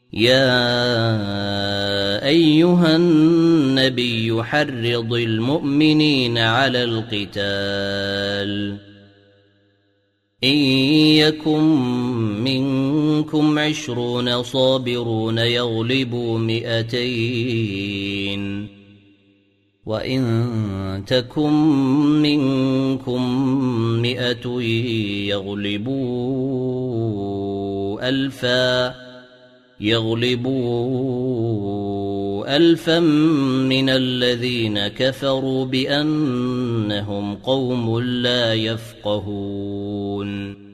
يا أيها النبي حرض المؤمنين على القتال إن يكن منكم 20 صابرون يغلبوا 200 وإن تكن منكم 100 يغلبوا 1000 من الذين كفروا بأنهم قوم لا يفقهون